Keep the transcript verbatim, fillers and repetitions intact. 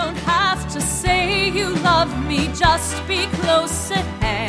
don't have to say you love me, just be close at hand.